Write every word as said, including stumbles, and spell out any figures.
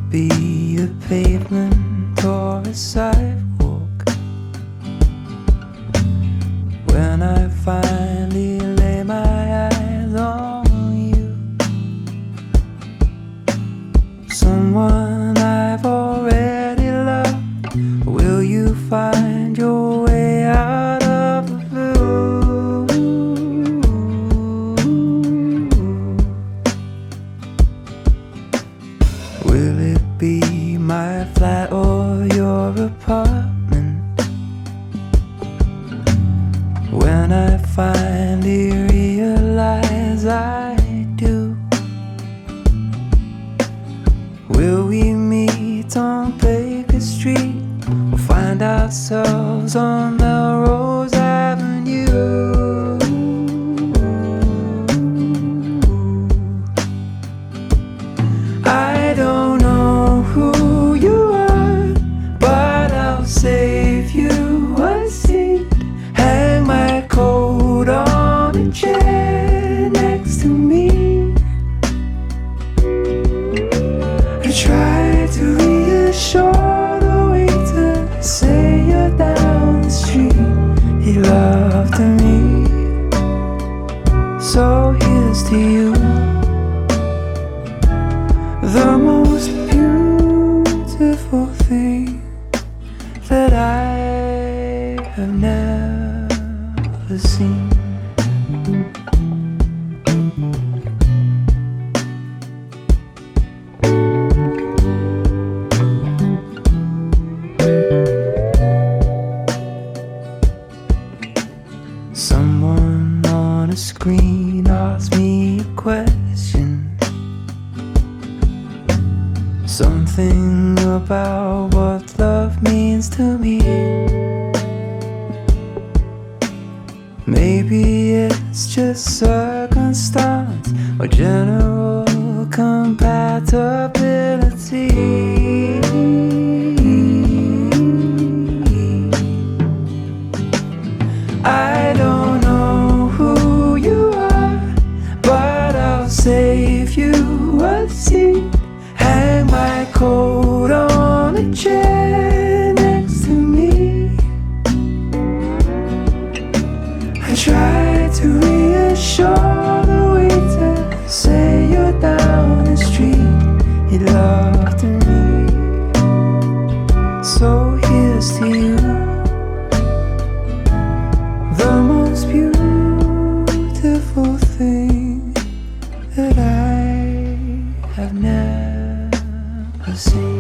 be a pavement or a sidewalk when I finally lay my eyes on you? Someone I've already loved, will you find your way out of the blue? Will it be my flat or your apartment when I finally realize I do? Will we meet on Baker Street or find ourselves on Melrose Avenue? I don't know who you are, but I'll save you a seat. Hang my coat on a chair next to me. I try to reassure the waiter, say you're down the street. He loved me, so here's to you. The most beautiful thing that I have never seen. Someone on a screen asked me a question, something about what love means to me. Maybe it's just circumstance or general compatibility. I don't know who you are, but I'll save you a seat. Hang my coat on a chair next to me. I try to reassure the waiter, say you're down the street. He loved me, so here's to you. The most beautiful thing that I have never seen.